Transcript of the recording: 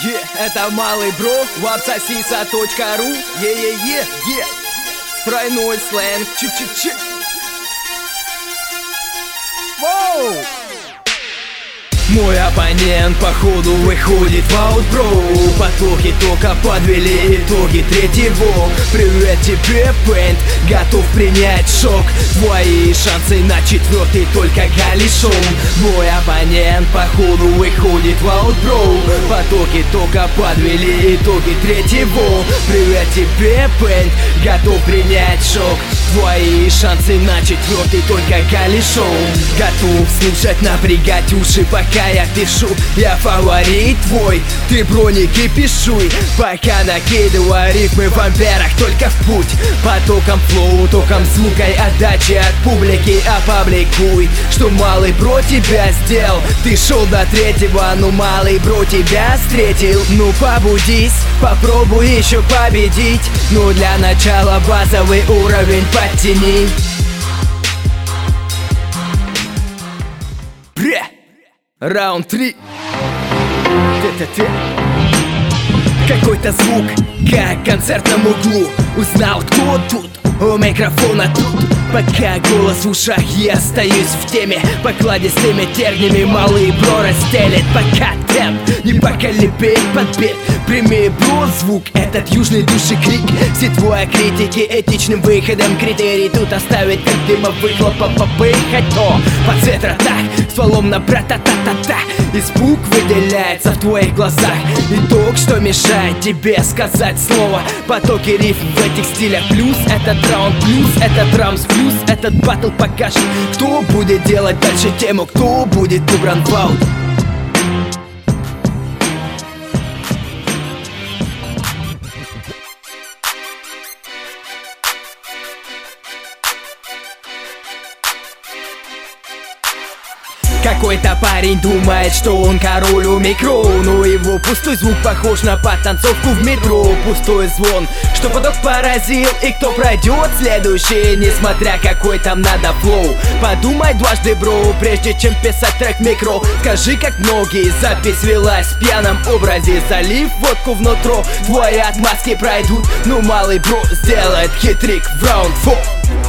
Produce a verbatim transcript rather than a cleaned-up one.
Е, это малый бро, вапсосиса точка ру. Е-е-е-е, тройной сленг, чи-чи-чи. Воу! Мой оппонент походу выходит в аутброу. Потоки только подвели итоги третьего. Привет тебе, Пейнт, готов принять шок. Твои шансы на четвертый только голишом. Мой оппонент походу выходит в аутброу. Потоки только подвели итоги третьего. Привет тебе, Пейнт, готов принять шок. Твои шансы на четвертый только голишом. Готов слушать, напрягать уши, пока я пишу. Я фаворит твой, ты броники пишуй. Пока накидываю рифмы в амперах, только в путь. Потоком флоу, током звука и отдачи от публики опубликуй, что малый бро тебя сделал. Ты шел до третьего, ну малый бро тебя встретил. Ну побудись, попробуй еще победить. Ну для начала базовый уровень подтяни. Бре! Раунд три. Те-те-те. Какой-то звук, как в концертном углу. Узнал, кто тут, у микрофона тут. Пока голос в ушах, я остаюсь в теме. Покладистыми тернями малый бро расстелит. Пока темп не поколебит подбит. Прими бро звук, этот южный душекрик. Все твои критики этичным выходом. Критерий тут оставить, как дыма выхлопа попыхать. То по цветротах, стволом на брата-та-та-та. Испуг выделяется в твоих глазах. Итог, что мешает тебе сказать слово. Потоки рифм в этих стилях. Плюс этот раунд, плюс этот драмс, плюс этот батл покажет, кто будет делать дальше тему, кто будет выбран в аут. Какой-то парень думает, что он король у микро, но его пустой звук похож на подтанцовку в метро. Пустой звон, что поток поразил, и кто пройдет следующий, несмотря какой там надо флоу. Подумай дважды, бро, прежде чем писать трек микро. Скажи, как многие, запись велась в пьяном образе. Залив водку внутрь, твои отмазки пройдут, но малый бро сделает хитрик в раунд фор.